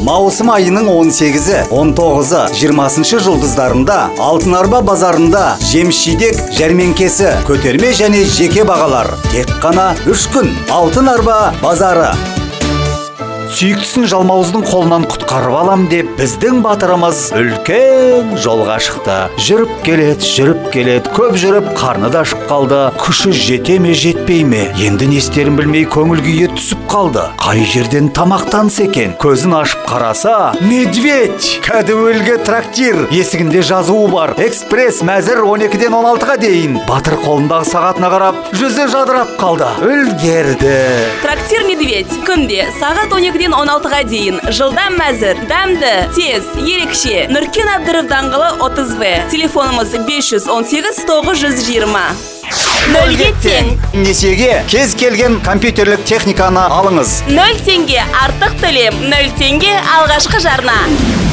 маусым айының 18-і, 19-ы, 20-шы жұлдыздарында Алтын Арба базарында жеміс-жидек жәрмеңкесі, көтерме және жеке бағалар. Тек қана 3 күн. Алтын Арба базары. Сүйіктісін жалмауыздың қолынан құтқарып алам деп, біздің батырымыз үлкен жолға шықты. Жүріп келет, көп жүріп, қарны да ашып қалды. Күші жете ме, жетпей ме? Енді не істерін білмей көңіл күйге түсіп қалды. Қай жерден тамақтанса екен? Көзін ашып қараса, медведь! Кәдуілгі трактир. Есігінде жазуы бар. Экспресс мәзір 12-ден 16-ға дейін. Батыр қолындағы сағатына қарап, жүзі жадырап қалды. Үлгерді. Трактир медведь. Күнде сағат 12-ден 16-ға дейін. Жылдам мәзір, дәмді, тез, ерекше. Нұркен Әбдіров даңғылы 30В. Телефонымыз 518-920. Нөлге тең. Несиеге кез келген компьютерлік техниканы алыңыз. 0 теңге артық төлем, 0 теңге алғашқы жарна.